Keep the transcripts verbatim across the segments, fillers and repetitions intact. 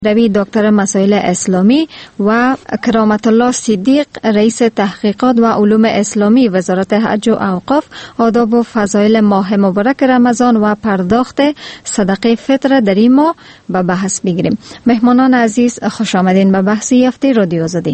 روی دکتر مسائل اسلامی و کرامت الله صدیق رئیس تحقیقات و علوم اسلامی وزارت حج و اوقاف آداب و فضایل ماه مبارک رمضان و پرداخت صدقه فطر در این ماه به بحث بگیریم. مهمانان عزیز خوش آمدین به بحث هفته رادیو آزادی.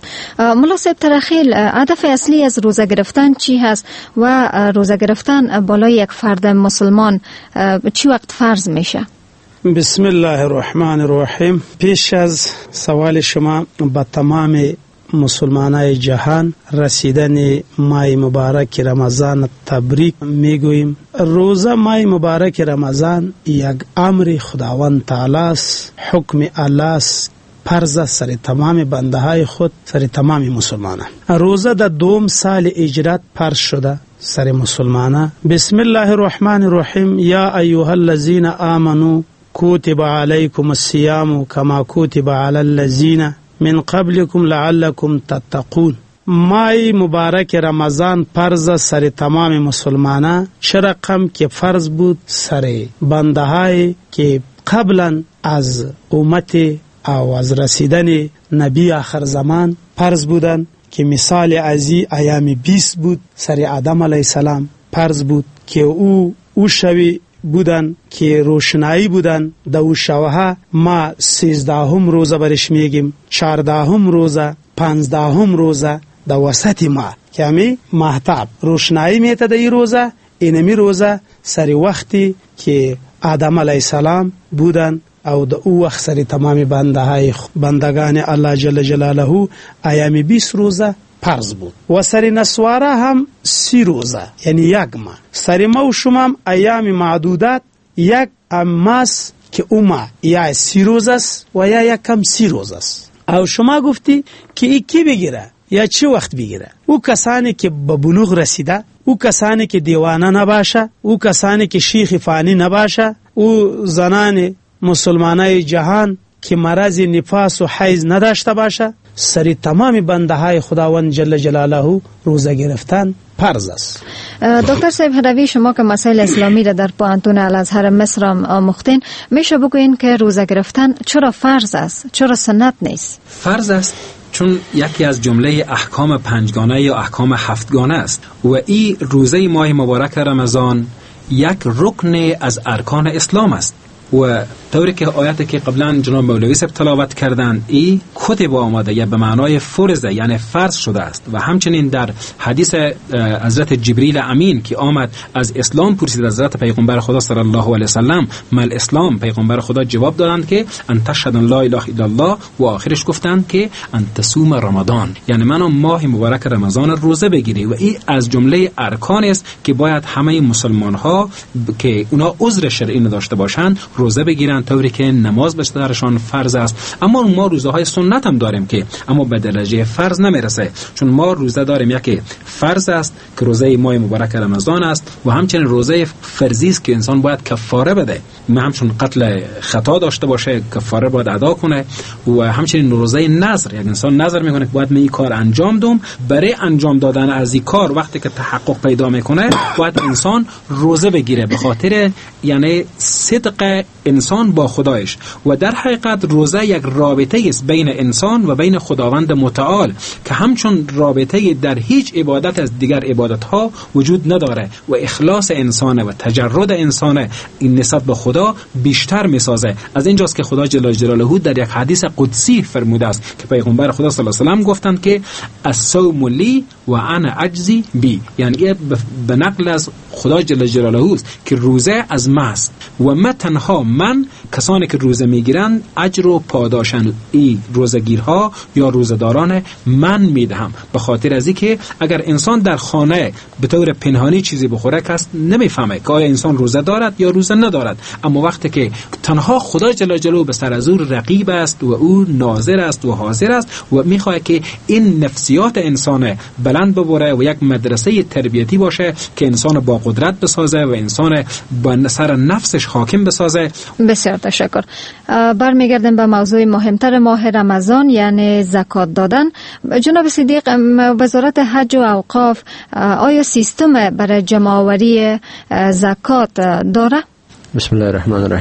ملا صاحب ترخیل، هدف اصلی از روزه گرفتن چی هست و روزه گرفتن بالای یک فرد مسلمان چی وقت فرض میشه؟ بسم الله الرحمن الرحیم. پیش از سوال شما با تمام مسلمانای جهان رسیدن ماه مبارک رمضان تبریک میگوییم. روزه ماه مبارک رمضان یک امر خداوند تعالی است، حکم الله است، فرض سر تمام بنده های خود، سر تمام مسلمانان. روزه در دوم سال هجرت فرض شده سر مسلمانان. بسم الله الرحمن الرحیم. یا ایها الذین آمنوا کتب علیکم الصیام کما کتب علی الذین من قبلکم لعلکم تتقون. ماه مبارک رمضان فرض سر تمام مسلمانان، چه رقم که فرض بود سر بنده های که قبلا از امت او از رسیدن نبی آخر زمان فرض بودن، که مثال ازی ایام بیست بود سر آدم علیه السلام فرض بود که او او شوی بودن که روشنایی بودن. در او شوها ما سیزدهم روزه برش میگیم، چهاردهم روزه، پانزدهم روزه، در وسط ماه که همی مهتاب روشنایی میته در این روزه. اینمی روزه سر وقتی که آدم علیه السلام بودن او د او وخت سری تمام بنده های بندگان الله جل جلاله ایام بیست روزه فرض بود. و سری نسواره هم سی روزه، یعنی یک ماه. سری ما و شما هم ایام معدودات یک اماس که اوما یا سی روز است و یا یک کم سی روز است. او شما گفتی که ای کی بگیره یا چه وقت بگیره؟ او کسانی که به بلوغ رسیده، او کسانی که دیوانه نباشه، او کسانی که شیخ فانی نباشه، او زنان مسلمانای جهان که مرض نفاس و حیض نداشته باشه، سری تمام بنده های خداوند جل جلاله روزه گرفتن فرض است. دکتر صاحب روی شما که مسائل اسلامی را در پوهنتون الازهر مصر آموختین، میشه بگوین که روزه گرفتن چرا فرض است، چرا سنت نیست؟ فرض است چون یکی از جمله احکام پنجگانه یا احکام هفتگانه است و این روزه ماه مبارک رمضان یک رکن از ارکان اسلام است. و طوری که آیاتی که قبلا جناب مولوی صاحب تلاوت کردند ای کتب آمده یا به معنای فرضه، یعنی فرض شده است. و همچنین در حدیث حضرت جبریل امین که آمد از اسلام پرسید از حضرت پیغمبر خدا صلی الله علیه و سلم مل اسلام، پیغمبر خدا جواب دادند که ان تشهد لا اله الا الله و آخرش گفتند که ان تصوم رمضان، یعنی منو ماه مبارک رمضان روزه بگیری. و این از جمله ارکان است که باید همه مسلمان ها که اونا عذر شرعی داشته باشند روزه بگیرن، طوری که نماز به سرشان فرض است. اما ما روزه های سنت هم داریم که اما به درجه فرض نمیرسه، چون ما روزه داریم یکی فرض است که روزه ماه مبارک رمضان است و همچنین روزه فرضی است که انسان باید کفاره بده، ما همچون قتل خطا داشته باشه کفاره باید ادا کنه. و همچنین روزه نذر، یعنی انسان نذر میکنه که باید من این کار انجام دوم، برای انجام دادن از این کار وقتی که تحقق پیدا میکنه باید انسان روزه بگیره به خاطر یعنی صدق انسان با خدایش. و در حقیقت روزه یک رابطه است بین انسان و بین خداوند متعال که همچون رابطه در هیچ عبادت از دیگر عبادت ها وجود نداره و اخلاص انسانه و تجرد انسانه این نسبت به خدا بیشتر میسازه. از اینجاست که خدا جل جلاله در یک حدیث قدسی فرموده است که پیغمبر خدا صلی الله علیه و سلم گفتند که الصوم لی و انا اجزی بی، یعنی به نقل از خدا جل جلاله است که روزه از من است و من تنها من کسانی که روزه میگیرند اجر و پاداشن این روزگیرها یا روزداران من میدهم. به خاطر از اینکه اگر انسان در خانه به طور پنهانی چیزی بخوره کس نمیفهمه که آیا انسان روزه دارد یا روزه ندارد. اما وقتی که تنها خدا جل جلاله به سر از او رقیب است و او ناظر است و حاضر است و میخواد که این نفسیات انسان بلند ببره و یک مدرسه تربیتی باشه که انسان با قدرت بسازه و انسان با سر نفسش حاکم بسازه. بسیار تشکر. برمیگردیم به موضوع مهمتر ماه رمضان یعنی زکات دادن. جناب صدیق، وزارت حج و اوقاف آیا سیستم برای جمع‌آوری زکات داره؟ بسم الله الرحمن الرحیم.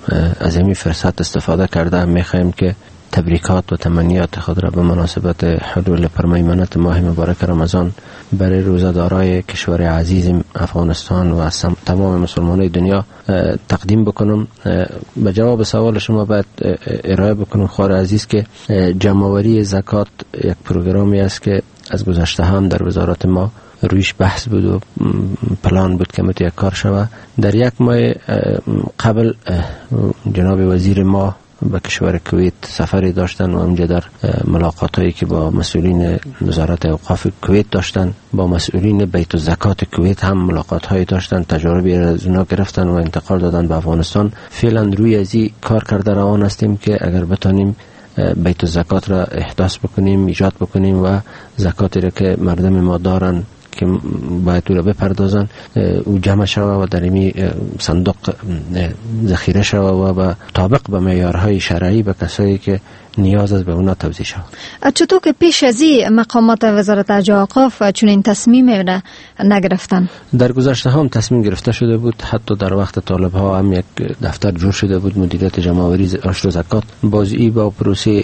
از این فرصت استفاده کرده میخوایم که تبریکات و تمنیات خود را به مناسبت حلول پرمیمنت ماه مبارک رمضان برای روزه‌دارای کشور عزیز افغانستان و تمام مسلمانان دنیا تقدیم بکنم. به جواب سوال شما باید ارائه بکنم خوار عزیز که جمع‌آوری زکات یک پروگرامی است که از گذشته هم در وزارت ما رویش بحث بود و پلان بود که متوجه کار شود. در یک ماه قبل جناب وزیر ما به کشور کویت سفری داشتن و اونجا در ملاقات هایی که با مسئولین وزارت اوقاف کویت داشتن، با مسئولین بیت الزکات کویت هم ملاقات هایی داشتن، تجاربی از اونا گرفتن و انتقال دادن به افغانستان. فعلا روی ازی کار کرده روان هستیم که اگر بتانیم بیت الزکات را احداث بکنیم، ایجاد بکنیم و زکاتی را که مردم ما دارن که باید او را بپردازن او جمع شود و در این صندوق ذخیره شود و به طابق به معیارهای شرعی به کسایی که نیاز است به اونا توزیع شود. چطور که پیش از این مقامات وزارت حج و اوقاف چنین تصمیمی را نگرفتن؟ در گذشته هم تصمیم گرفته شده بود، حتی در وقت طالب ها هم یک دفتر جور شده بود، مدیریت جمع‌آوری عشر و زکات. بازی با پروسه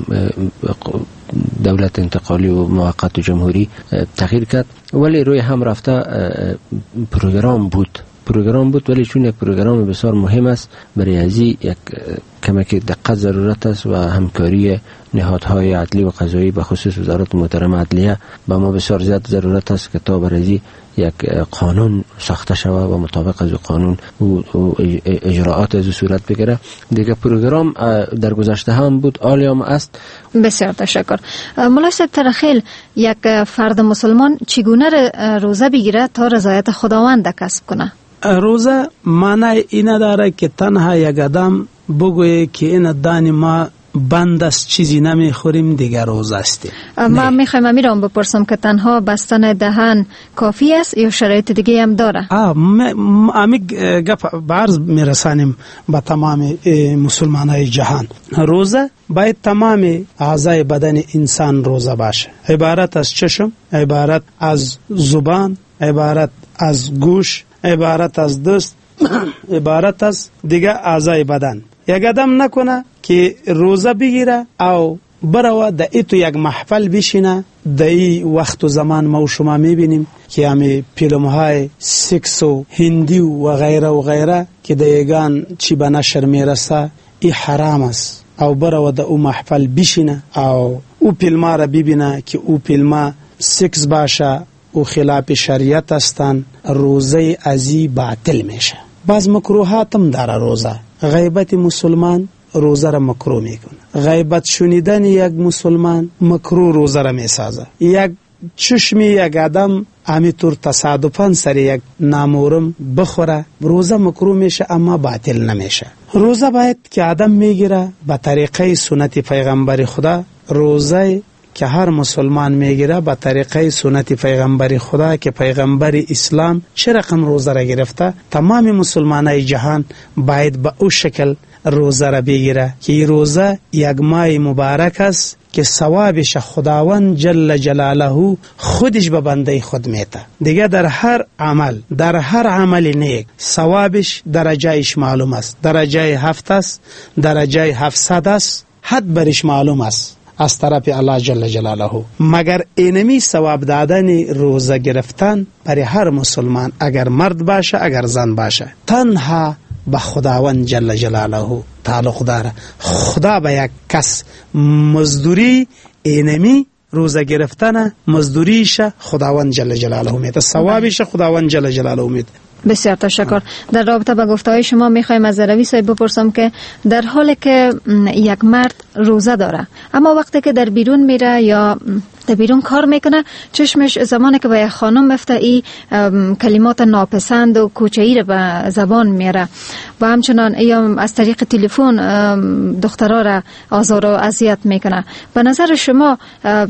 دولت انتقالی و موقت و جمهوری تغییر کرد، ولی روی هم رفته پروگرام بود پروگرام بود ولی چون یک پروگرام بسیار مهم است برای ازی یک کمک دقت ضرورت است و همکاری نهادهای عدلی و قضایی به خصوص وزارت محترم عدلیه به ما بسیار زیاد ضرورت است که تا برای یک قانون ساخته شود و مطابق از قانون و اجراعات از صورت بگیره. دیگه پروگرام در گذشته هم بود، عالیام است. بسیار تشکر. مولای صاحب ترخیل، یک فرد مسلمان چگونه روزه بگیره تا رضایت خداوند کسب کنه؟ روزه معنی این داره که تنها یک آدم بگویه که این دانی ما بند است چیزی نمیخوریم دیگر روزه است. ما میخوایم امیرم بپرسم که تنها بستن دهن کافی است یا شرایط دیگه هم داره؟ آه امی گپ برز میرسانیم با تمام مسلمانای جهان. روزه باید تمام اعضای بدن انسان روزه باشه. عبارت از چشم، عبارت از زبان، عبارت از گوش، عبارت از دست، عبارت از دیگه اعضای بدن. یک آدم نکنه که روزه بگیره او برو در ایتو یک محفل بشینه. در ای وقت و زمان ما و شما میبینیم که همی فیلم های سکس و هندی و غیره و غیره که دیگان چی به نشر میرسه، ای حرام است. او برو در او محفل بشینه او او فیلم را ببینه که او فیلم سکس باشه و خلاف شریعت هستن، روزه ازی باطل میشه. بعض مکروهات هم داره روزه. غیبت مسلمان روزه را مکروه میکنه. غیبت شنیدن یک مسلمان مکروه روزه را میسازه. یک چشمی یک آدم همینطور تصادفاً سر یک نامورم بخوره روزه مکروه میشه اما باطل نمیشه. روزه باید که آدم میگیره به طریقه سنت پیغمبر خدا. روزه که هر مسلمان میگیره به طریقه سنت پیغمبر خدا که پیغمبر اسلام چه رقم روزه را گرفته، تمام مسلمانای جهان باید به او شکل روزه را بگیره که روزه یک ماه مبارک است که ثوابش خداوند جل جلاله خودش به بنده خود میته. دیگه در هر عمل در هر عمل نیک ثوابش درجهش معلوم است. درجه هفت است، درجه هفتصد است، حد برش معلوم است از طرف الله جل جلاله. مگر اینمی ثواب دادن روزه گرفتن برای هر مسلمان، اگر مرد باشه اگر زن باشه، تنها به خداوند جل جلاله تعلق داره. خدا به یک کس مزدوری اینمی روزه گرفتن مزدوریش خداوند جل جلاله میده، ثوابش خداوند جل جلاله میده. بسیار تشکر. در رابطه با گفته‌های شما میخوایم از روی صاحب بپرسم که در حالی که یک مرد روزه داره اما وقتی که در بیرون میره یا در بیرون کار میکنه، چشمش زمانی که به یک خانم بفته ای کلمات ناپسند و کوچه‌ای رو به زبان میاره و همچنان یا از طریق تلفن دخترها را آزار و اذیت میکنه. به نظر شما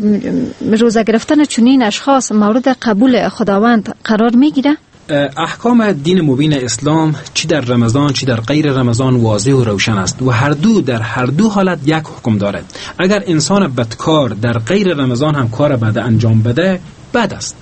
روزه گرفتن چنین اشخاص مورد قبول خداوند قرار میگیره؟ احکام دین مبین اسلام چی در رمضان چی در غیر رمضان واضح و روشن است و هر دو در هر دو حالت یک حکم دارد. اگر انسان بدکار در غیر رمضان هم کار بد انجام بده بد است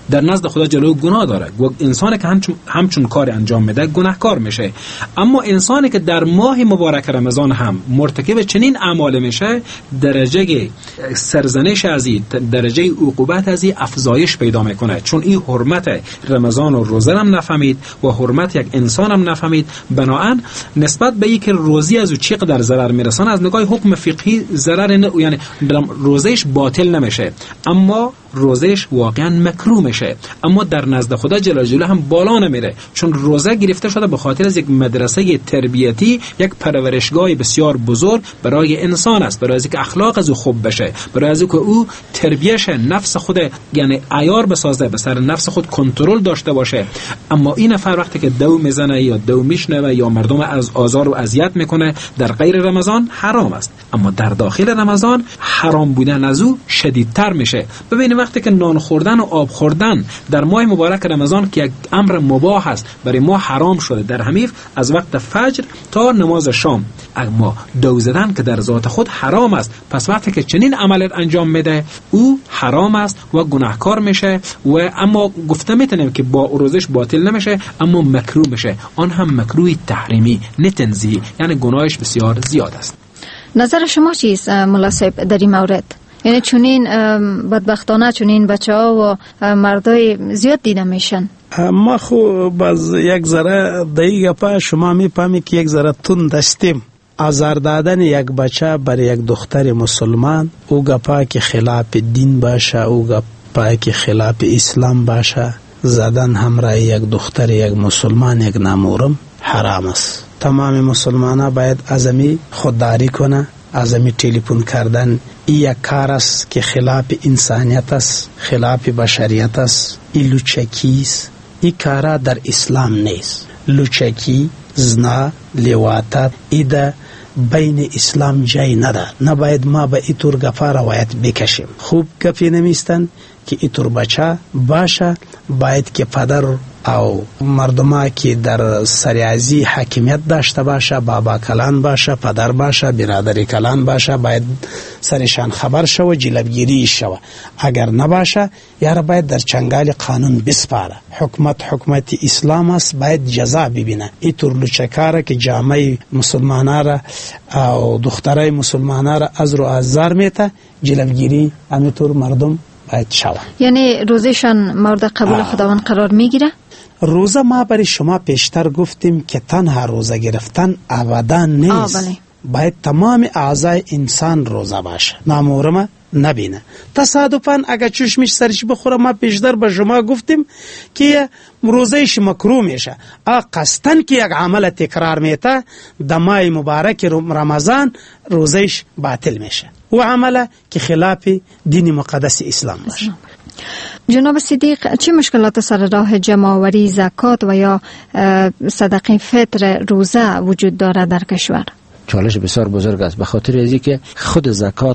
در نزد خدا جلوی گناه داره و انسانی که همچون, همچون کار انجام میده گناهکار میشه. اما انسانی که در ماه مبارک رمضان هم مرتکب چنین اعمال میشه، درجه سرزنش از این، درجه عقوبت از این افزایش پیدا میکنه، چون این حرمت رمضان و روزه هم نفهمید و حرمت یک انسان هم نفهمید. بنابراین نسبت به اینکه روزی از او چقدر ضرر میرسانه، از نگاه حکم فقهی ضرر نه، یعنی روزش باطل نمیشه اما روزش واقعا مکروه میشه، اما در نزد خدا جل جلاله هم بالا نمیره، چون روزه گرفته شده به خاطر از یک مدرسه تربیتی، یک پرورشگاه بسیار بزرگ برای انسان است، برای اینکه اخلاق از او خوب بشه، برای اینکه او تربیتش نفس خود یعنی عیار بسازه، به سر نفس خود کنترل داشته باشه. اما این نفر وقتی که دو میزنه یا دو میشنوه یا مردم از آزار و اذیت میکنه در غیر رمضان حرام است، اما در داخل رمضان حرام بودن از او شدیدتر میشه. ببینید وقتی که نان خوردن و آب خوردن در ماه مبارک رمضان که یک امر مباح است برای ما حرام شده در همین از وقت فجر تا نماز شام، اما دو زدن که در ذات خود حرام است، پس وقتی که چنین عمل انجام میده او حرام است و گناهکار میشه و اما گفته میتونیم که با روزش باطل نمیشه اما مکروه میشه، آن هم مکروه تحریمی نه تنزیهی، یعنی گناهش بسیار زیاد است. نظر شما چیست ملا صاحب در این مورد؟ یعنی چونین بدبختانه چونین بچه ها و مردای زیاد دیده میشن. ما خو باز یک ذره دیگه پا شما میفهمی که یک ذره تند هستیم. آزار دادن یک بچه برای یک دختر مسلمان، او گپا که خلاف دین باشه، او گپا که خلاف اسلام باشه، زدن همراه یک دختر یک مسلمان یک نامحرم حرام است. تمام مسلمان ها باید ازمی خودداری کنه، ازمی تلفن کردن ای یک کار است که خلاف انسانیت است، خلاف بشریت است، ای لوچکی است، ای کارا در اسلام نیست. لوچکی، زنا، لواطت ای ده بین اسلام جای نده، نباید ما به ای طور گفا روایت بکشیم. خوب گفی نمیستن که ای طور بچه باشه، باید که پدر او مردمه که در سریعزی حاکمیت داشته باشه، بابا کلان باشه، پدر باشه، برادری کلان باشه، باید سرشان خبر شو، جلبگیری شو. اگر نباشه یار باید در چنگال قانون بسپاره. حکمت حکمت اسلام است، باید جزا ببینه. این طور لوچکاره که جامعه مسلمانه را او دخترای مسلمانه را از رو ازار میته، جلبگیری همینطور مردم باید شو. یعنی روزشان مورد قبول خداوند قرار میگیره؟ روزه ما برای شما پیشتر گفتیم که تنها روزه گرفتن ابدا نیست، باید تمام اعضای انسان روزه باشه، نامحرم نبینه. تصادفاً اگه چشمش سرش بخوره، ما پیشتر به شما گفتیم که روزهش مکروه میشه. اگه قصدن که یک عمل تکرار میته در ماه مبارک رمضان روزهش باطل میشه و عمل که خلاف دین مقدس اسلام باشه. جناب صدیق، چه مشکلات سر راه جمع‌آوری زکات و یا صدقه فطر روزه وجود داره در کشور؟ چالش بسیار بزرگ است، به خاطر ازی که خود زکات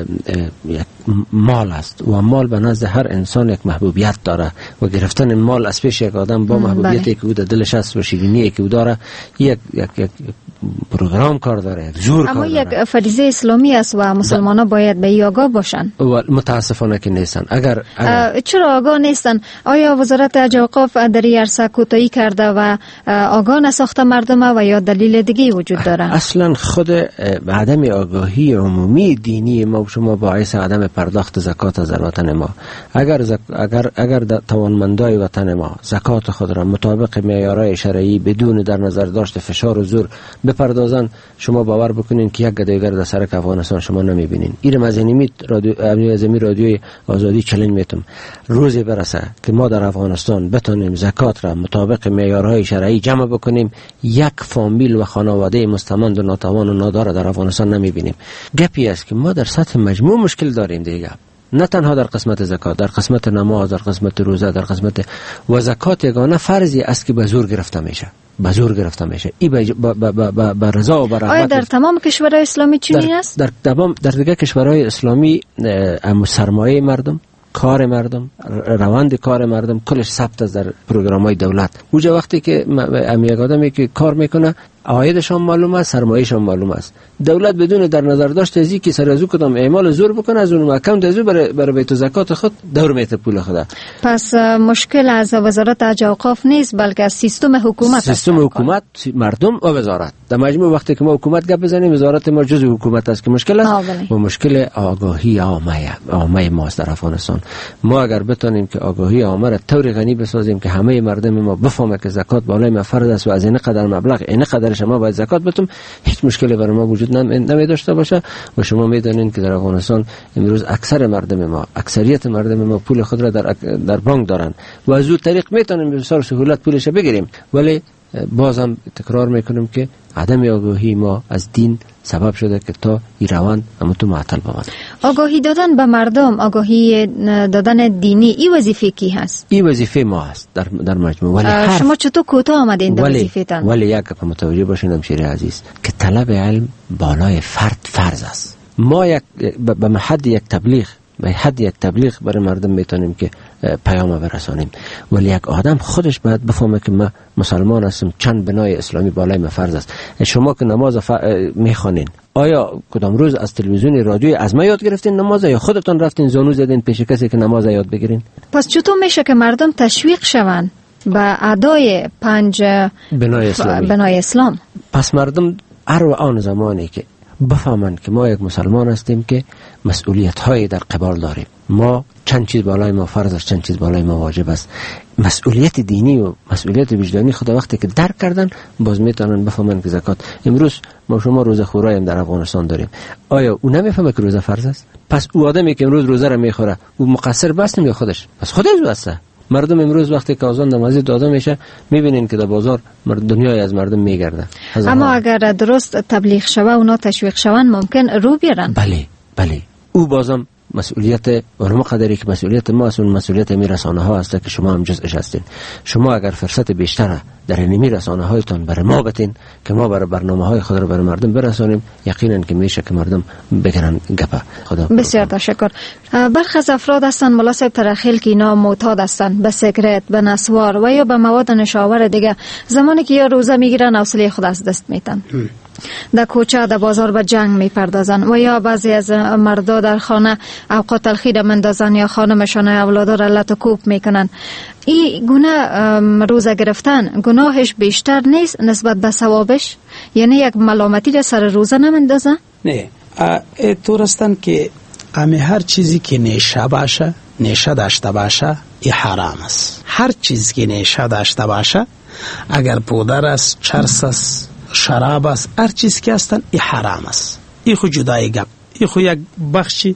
یک مال است و مال به نزد هر انسان یک محبوبیت داره و گرفتن مال از پیش یک آدم با محبوبیتی که او در دلش است و شیرینی که او داره یک یک یک پروگرام کار داره، یک زور اما کار یک داره. فریضه اسلامی است و مسلمانان باید به این آگاه باشن و متاسفانه که نیستن. اگر, اگر چرا آگاه نیستن؟ آیا وزارت حج و اوقاف در این عرصه کوتاهی کرده و آگاه نساخته مردم و یا دلیل دیگه وجود داره؟ اصلا خود عدم آگاهی عمومی دینی ما شما باعث عدم پرداخت زکات از وطن ما. اگر زک... اگر اگر توانمندای وطن ما زکات خود را مطابق معیارهای شرعی بدون در نظر داشت فشار و زور بپردازن، شما باور بکنین که یک گدایگر در سرک افغانستان شما نمیبینین. این مزنیمی رادیو ازمی رادیوی آزادی چلنج میتم روزی برسه که ما در افغانستان بتونیم زکات را مطابق معیارهای شرعی جمع بکنیم، یک فامیل و خانواده مستمند و ناتوان و نادار در افغانستان نمیبینیم. گپی است که ما در سطح مجموع مشکل داریم دیگه، نه تنها در قسمت زکات، در قسمت نماز، در قسمت روزه، در قسمت و زکات یگانه فرضی است که به زور گرفته میشه، به زور گرفته میشه. ای به رضا و به رحمت. آیا در تمام کشورهای اسلامی چنین است؟ در تمام در دیگه کشورهای اسلامی سرمایه مردم، کار مردم، روند کار مردم کلش ثبت است در پروگرام‌های دولت. اونجا وقتی که امی یک آدمی که کار میکنه عایدشان معلوم است، سرمایه‌شان معلوم است. دولت بدون در نظر داشت از اینکه سر از او کدام اعمال زور بکنه از اون اکانت از او برای برای بیت زکات خود دور میته پول خود. پس مشکل از وزارت حج و اوقاف نیست بلکه از سیستم حکومت است. سیستم حکومت، مردم و وزارت. در مجموع وقتی که ما حکومت گپ بزنیم وزارت ما جزء حکومت است که مشکل است و مشکل آگاهی عامه عامه ماست در افغانستان. ما اگر بتونیم که آگاهی عامه را طوری غنی بسازیم که همه مردم ما بفهمه که زکات بالای ما فرض است و از این قدر مبلغ این قدر شما باید زکات بدیم، هیچ مشکلی برای ما وجود نمی داشته باشه. و شما میدونید که در افغانستان امروز اکثر مردم ما اکثریت مردم ما پول خود را در در بانک دارن و از اون طریق میتونیم به بسیار سهولت پولش بگیریم. ولی بازم تکرار میکنم که عدم آگاهی ما از دین سبب شده که تا این روند همونطور معطل بماند. آگاهی دادن به مردم، آگاهی دادن دینی، این وظیفه کی هست؟ این وظیفه ما هست در در مجموع. ولی هر شما چطور کوتاه آمدین در وظیفتان؟ ولی یک که متوجه باشین همشیری عزیز که طلب علم بالای فرد فرض است. ما یک به حد یک تبلیغ به حد یک تبلیغ برای مردم میتونیم که پیام برسانیم، ولی یک آدم خودش باید بفهمه که ما مسلمان هستم، چند بنای اسلامی بالای ما فرض است. شما که نماز ف... میخوانین، آیا کدام روز از تلویزیون رادیوی از ما یاد گرفتین نماز یا خودتون رفتین زانو زدین پیش کسی که نماز یاد بگیرین؟ پس چطور میشه که مردم تشویق شوند به ادای پنج بنای اسلامی؟ بنای اسلام. پس مردم هر و آن زمانی که بفهمند که ما یک مسلمان هستیم که مسئولیت هایی در قبال داریم، ما چند چیز بالای ما فرض است، چند چیز بالای ما واجب است. مسئولیت دینی و مسئولیت وجدانی خود وقتی که درک کردن باز میتونن بفهمن که زکات. امروز ما شما روزه خورایی هم در افغانستان داریم، آیا او نمیفهمه که روزه فرض است؟ پس او آدمی که امروز روزه را میخوره او مقصر بست یا خودش؟ پس خودش بسته. مردم امروز وقتی که آذان نمازی داده میشه میبینین که در بازار دنیای از مردم میگرده. اما اگر درست تبلیغ شوه اونا تشویق شوند ممکن رو بیارن. بله بله. او بازم مسئولیت علما قدری که مسئولیت ما است، مسئولیت می رسانه ها است که شما هم جزءش هستین. شما اگر فرصت بیشتر در این رسانه هایتان برای ما بتین که ما برای برنامه های خود را برای مردم برسانیم، یقینا که میشه که مردم بگیرن گپا. خدا بسیار تشکر. برخی از افراد هستند ملا صاحب ترخیل که اینا معتاد هستند به سیگرت، به نسوار و یا به مواد نشاور دیگه، زمانی که یا روزه میگیرن حوصله خود از دست میتن، در کوچه در بازار به جنگ میپردازن و یا بعضی از مردا در خانه اوقات الخیر مندازن یا خانمشان اولادا را لط و کوب میکنن. این گناه روزه گرفتن گناهش بیشتر نیست نسبت به ثوابش؟ یعنی یک ملامتی را سر روزه نمندازن؟ نه، طور استن که امی هر چیزی که نیشه باشه، نیشه داشته باشه، این حرام است. هر چیزی که نیشه داشته باشه، اگر پودر است، چرس است، شراب است، هر چیز که هستن این حرام است. این خود جدای گپ، این خود یک بخشی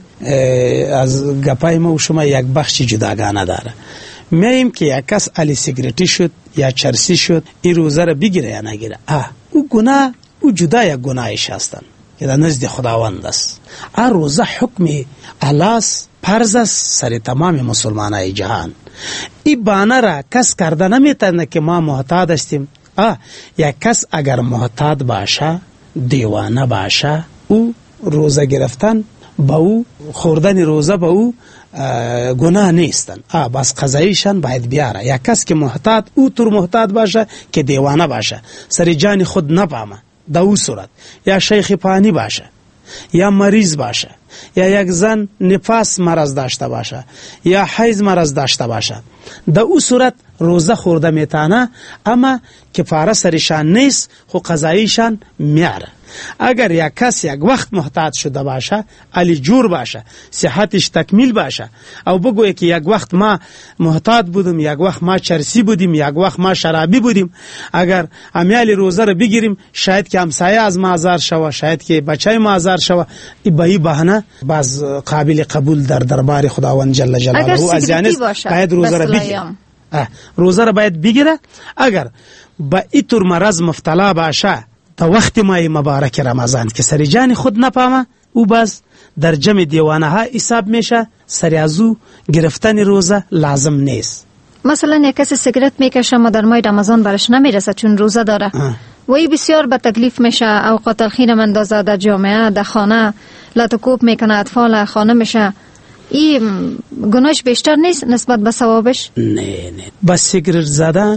از گپای ما و شما یک بخشی جداگانه داره. میم که یک کس علی سیگرتی شد یا چرسی شد، این روزه را بگیره یا نگیره، اه او گناه، او جدا یک گناهش هستن که در نزد خداوند است. اه روزه حکم الاس فرض است سر تمام مسلمانای جهان. این بانه را کس کرده نمیتونه که ما محتاج هستیم. آه یک کس اگر محتاط باشه، دیوانه باشه، او روزه گرفتن با او خوردن روزه با او گناه نیستن. آه بس قضاییشان باید بیاره. یک کس که محتاط، او طور محتاط باشه که دیوانه باشه، سر جان خود نپامه در او صورت، یا شیخ پانی باشه یا مریض باشه یا یک زن نفاس مرض داشته باشه یا حیض مرض داشته باشه، در او صورت روزه خورده میتانه، اما کفاره سرشان نیست، خو قضاییشان میاره. اگر یک کس یک وقت محتاط شده باشه، علی جور باشه، صحتش تکمیل باشه، او بگویه که یک وقت ما محتاط بودیم، یک وقت ما چرسی بودیم، یک وقت ما شرابی بودیم، اگر امیالی روزه رو بگیریم شاید که همسایه از ما آزار شوه، شاید که بچه ما آزار شوه، ای به این بهانه باز قابل قبول در دربار خداوند جل جلاله از یعنی باید روزه رو بگیره. روزه را باید بگیره. اگر با ایتور مرض مبتلا باشه تا وقت ماه مبارک رمضان که سر جان خود نپامه، او باز در جمع دیوانه ها حساب میشه، سر ازو گرفتن روزه لازم نیست. مثلا یک کسی سیگرت میکشه و در ماه رمضان برش نمیرسه چون روزه داره و ای بسیار به تکلیف میشه، اوقات الخیر مندازه در جامعه، در خانه لطکوب میکنه، اطفال خانه میشه، این گناهش بیشتر نیست نسبت به ثوابش؟ نه نه، با سیگرت زدن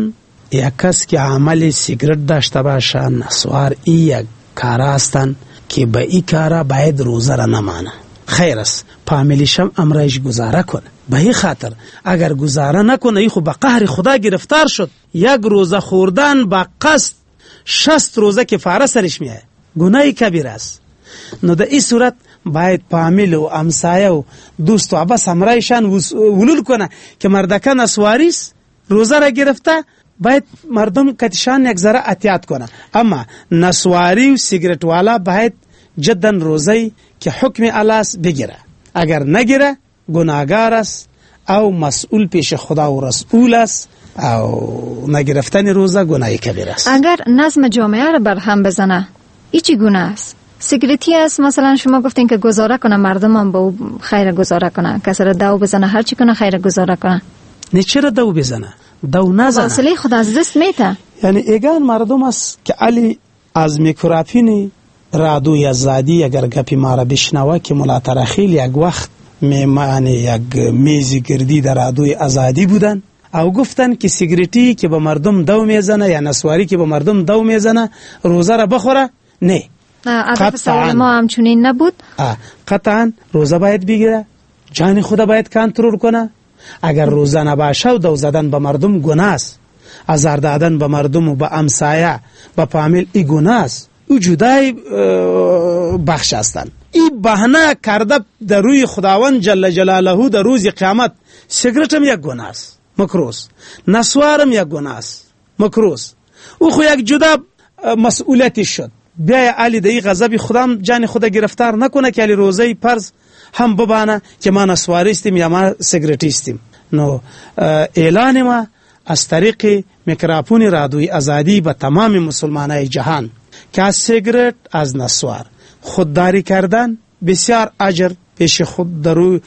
یک کس که عمل سیگرت داشته باشه، نسوار، ای یک کار هستند که به این کار باید روزه را نمانه. خیر است فامیلیش هم امرایش گزاره کنه. به این خاطر اگر گزاره نکنه، ای خو به قهر خدا گرفتار شد. یک روزه خوردن با قصد شصت روزه کفاره سرش میاد، گناه کبیر است. نو در این صورت باید فامیل و همسایه و دوست و عباس امرایشان ولول کنه که مردکه نسواریست، روزه را گرفته، باید مردم کتشان یک ذره احتیاط کنه. اما نسواری و سیگرت والا باید جدا روزه که حکم الاس بگیره. اگر نگیره گناهگار است او مسئول پیش خدا و رسول است، او نگرفتن روزه گناه کبیر است. اگر نظم جامعه را برهم بزنه، ای چی گناه است؟ سیگرتی است مثلا، شما گفتین که گزاره کنه، مردم هم با او خیر گزاره کنه، کسی را دو بزنه، هر چی کنه خیر گزاره کنه. نه چرا دو بزنه؟ دو نزنه، واصله خود از دست میته. یعنی ایگان مردم است که علی از میکروفونی رادیوی آزادی اگر گپی ما را بشنوه که مولا ترخیل یک وقت میمان یک میزی گردی در رادیوی آزادی بودن او گفتن که سیگریتی که به مردم دو میزنه یا نسواری که به مردم دو میزنه روزه را بخوره. نه، هدف سوال ما همچنین نبود. قطعا روزه باید بگیره، جان خدا باید کنترل کنه. اگر روزه نباشه و دو زدن به مردم گناه است، آزار دادن به مردم و به همسایه به فامیل ای گناه است، او جدای بخش هستند. این بهانه کرده در روی خداوند جل جلاله در روز قیامت. سیگرت هم یک گناه است، مکروه، نسوار هم یک گناه است، مکروه. او خو یک جدا مسئولیتی شد. بیا علی دی غضب خدا هم جان خدا گرفتار نکنه که علی روزه فرض هم ببانه که ما نسواریستیم یا ما سیگرتیستیم. نو اعلان ما از طریق میکروفون رادیوی آزادی به تمام مسلمانای جهان که از سیگرت، از نسوار خودداری کردن بسیار اجر پیش خود درو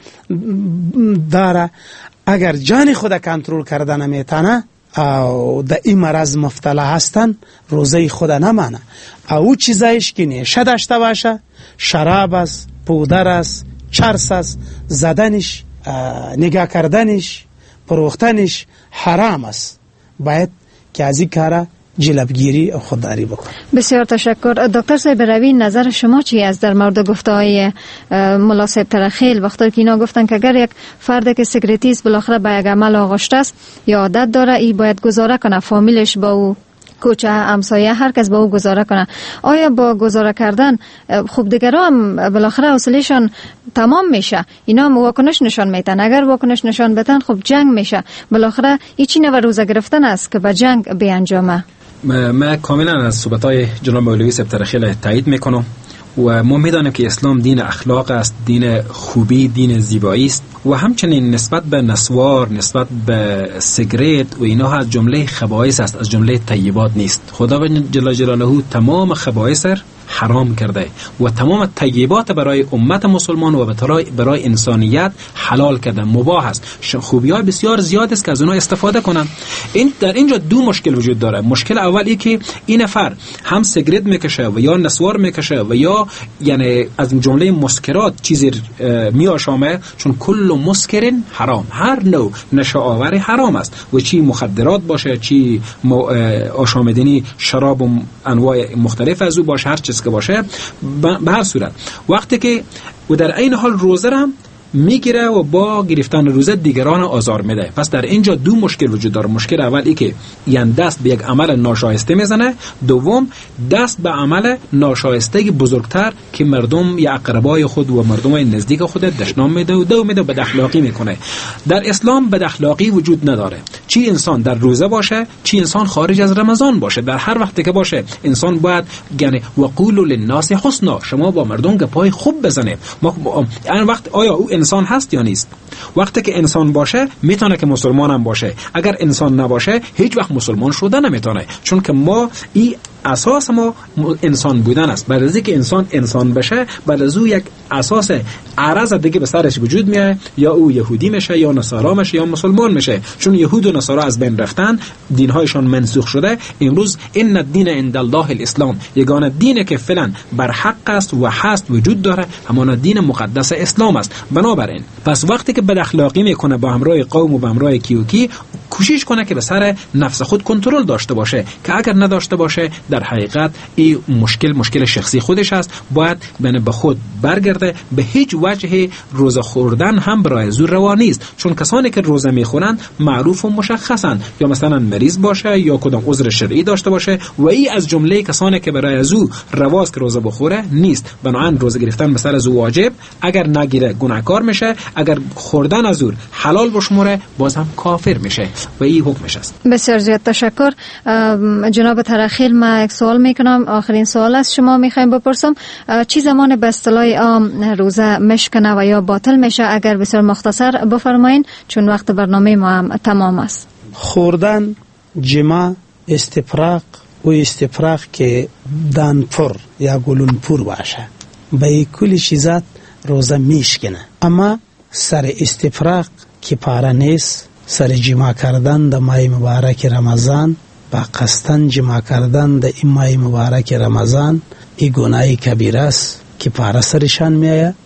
داره. اگر جان خود کنترل کردن نمیتونه او در این مرض مبتلا هستن، روزه خود نمانه. او چیزایش که نیشه داشته باشه، شراب است، پودر است، چرس است، زدنش، نگاه کردنش، پروختنش حرام است. باید که از این کاره جلبگیری و خودداری بکن. بسیار تشکر دکتر صاحب. روی نظر شما چی است در مورد گفته های ملا صاحب ترخیل وقتی که اینا گفتن که اگر یک فرد که سیگرتیست بالاخره به یک عمل آغشته است یا عادت داره، ای باید گزاره کنه، فامیلش با او، کوچه، همسایه، هر کس با او گزاره کنه. آیا با گزاره کردن خوب دیگرها هم بالاخره حوصله‌شان تمام میشه؟ اینا هم واکنش نشان میتن. اگر واکنش نشان بدن خب جنگ میشه. بالاخره ایچی نو روزه گرفتن است که به جنگ بیانجامه. من کاملا از صحبت‌های جناب مولوی صاحب ترخیل تایید میکنم و ما میدانیم که اسلام دین اخلاق است، دین خوبی، دین زیبایی است و همچنین نسبت به نسوار، نسبت به سیگرت و اینا از جمله خبائث است، از جمله طیبات نیست. خدا جل جلاله تمام خبائث حرام کرده و تمام طیبات برای امت مسلمان و برای انسانیت حلال کرده، مباح است. خوبی‌های بسیار زیاد است که از اونها استفاده کنن. این در اینجا دو مشکل وجود داره. مشکل اولی که این نفر هم سیگرت میکشه و یا نسوار میکشه و یا یعنی از جمله مسکرات چیزی میآشامه، چون کل مسکر حرام، هر نوع نشه آور حرام است و چی مخدرات باشه، چی آشامیدنی شراب و انواع مختلف از او باشه، هر چیز که باشه. به هر صورت وقتی که و در این حال روزه هم میگیره و با گرفتن روزه دیگران آزار میده. پس در اینجا دو مشکل وجود داره. مشکل اول ای که یعنی دست به یک عمل ناشایسته میزنه، دوم دست به عمل ناشایسته بزرگتر که مردم یا اقربای خود و مردم نزدیک خود دشنام میده و دو میده بد اخلاقی میکنه. در اسلام بد اخلاقی وجود نداره. چی انسان در روزه باشه، چی انسان خارج از رمضان باشه، در هر وقتی که باشه انسان باید یعنی وقولوا للناس حسنا، شما با مردم گپای خوب بزنه. ما این وقت آیا او انسان هست یا نیست؟ وقتی که انسان باشه میتونه که مسلمان هم باشه. اگر انسان نباشه هیچ وقت مسلمان شده نمیتونه، چون که ما این اساس ما انسان بودن است. بعد از اینکه انسان انسان بشه، بعد از او یک اساس عرض دیگه به سرش وجود میاد، یا او یهودی میشه یا نصارا میشه یا مسلمان میشه. چون یهود و نصارا از بین رفتن، دینهایشان منسوخ شده. امروز ان الدین عند الله الاسلام، یگانه دینی که فعلا بر حق است و هست وجود داره همان دین مقدس اسلام است. بنابراین پس وقتی که بد اخلاقی میکنه با همراه قوم و با همراه کیوکی، کوشش کنه که به سر نفس خود کنترل داشته باشه، که اگر نداشته باشه در حقیقت این مشکل مشکل شخصی خودش است. باید بنه به خود برگرده. به هیچ وجه روزه خوردن هم برای زور روا نیست، چون کسانی که روزه میخورند معروف و مشخصند، یا مثلا مریض باشه یا کدام عذر شرعی داشته باشه، و این از جمله کسانی که برای زو رواست که روزه بخوره نیست. بنابراین روزه گرفتن به سر زو واجب، اگر نگیره گناهکار میشه، اگر خوردن از زور حلال بشموره باز هم کافر میشه و این حکمش است. بسیار زیاد تشکر جناب ترخیل. من یک سوال میکنم، آخرین سوال از شما میخوایم بپرسم، چی زمان به اصطلاح عام روزه مشکنه و یا باطل میشه؟ اگر بسیار مختصر بفرمایین چون وقت برنامه ما هم تمام است. خوردن، جماع، استفراغ و استفراغ که دانپور یا گلونپور باشه، به این کلی چیزات روزه میشکنه. اما سر استفراغ که پاره نیست، سر جماع کردن در ماه مبارک رمضان با قصدن جماع کردن در این ماه مبارک رمضان این گناه کبیره است که پاره سرشان میآید.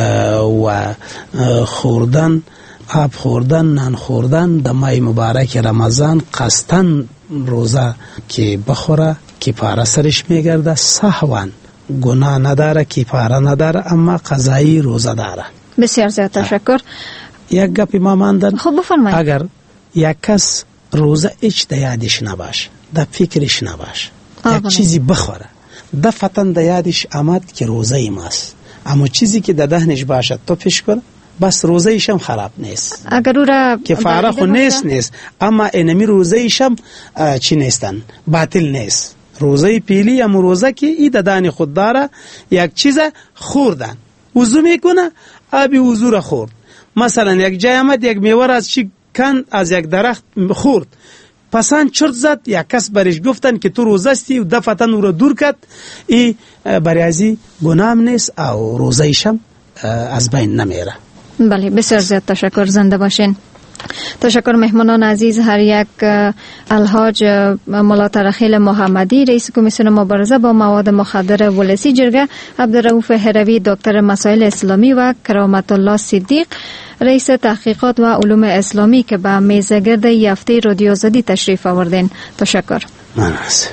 و خوردن، آب خوردن، نان خوردن در ماه مبارک رمضان قصدن روزه که بخوره که پاره سرش میگرده، سهوان گناه نداره، که پاره نداره، اما قضایی روزه داره. بسیار زیاد تشکر. یک گپی ما ماندن، خب بفرمایید. اگر یک کس روزه ایچ در یادش نباشه، در فکرش نباشه، یک چیزی بخوره، دفعتاً در یادش آمد که روزه ایم است، اما چیزی که در دهنش باشه تو پیش کنه، بس روزه ایشم خراب نیست. اگر او را که فارغ و نیست نیست، اما اینمی روزه ایشم چی نیستن، باطل نیست. روزه پیلی یا روزه که ای ددان خود داره، یک چیز خوردن، وضو میکنه، آبی وضو را خورد. مثلا یک جای آمد یک میوه از چی کند، از یک درخت خورد، پسند چرت زد، یک کس برش گفتن که تو روزه استی و دفعتا او را دور کرد، ای بریازی گناه نیست او روزه ایشم از بین نمیره. بله، بسیار زیاد تشکر. زنده باشین. تشکر مهمانان عزیز، هر یک الحاج مولا ترخیل محمدی رئیس کمیسیون مبارزه با مواد مخدر ولسی جرگه، عبدالرؤوف هروی دکتر مسائل اسلامی و کرامت الله صدیق رئیس تحقیقات و علوم اسلامی که به میز گرد هفته رادیو آزادی تشریف آوردین. تشکر. مناس.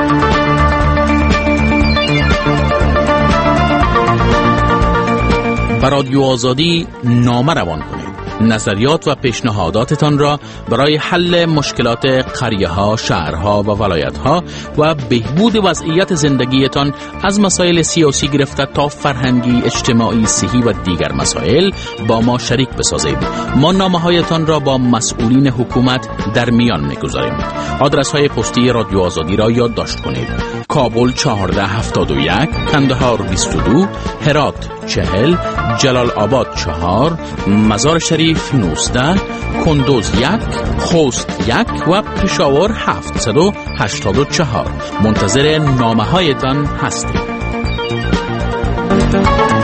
بر رادیو آزادی نامه روان کنید. نظریات و پیشنهاداتتان را برای حل مشکلات قریه ها، شهرها و ولایت ها و بهبود وضعیت زندگیتان از مسائل سیاسی گرفته تا فرهنگی، اجتماعی، صحی و دیگر مسائل با ما شریک بسازید. ما نامه هایتان را با مسئولین حکومت در میان میگذاریم. آدرس های پستی رادیو آزادی را یادداشت کنید: کابل چهارده هفتاد و یک، کندهار بیست و دو، هرات چهل، جلال آباد چهار، مزار شریف نوزده، کندوز یک، خوست یک و پشاور هفتصد و هشتاد و چهار. منتظر نامه هایتان هستیم.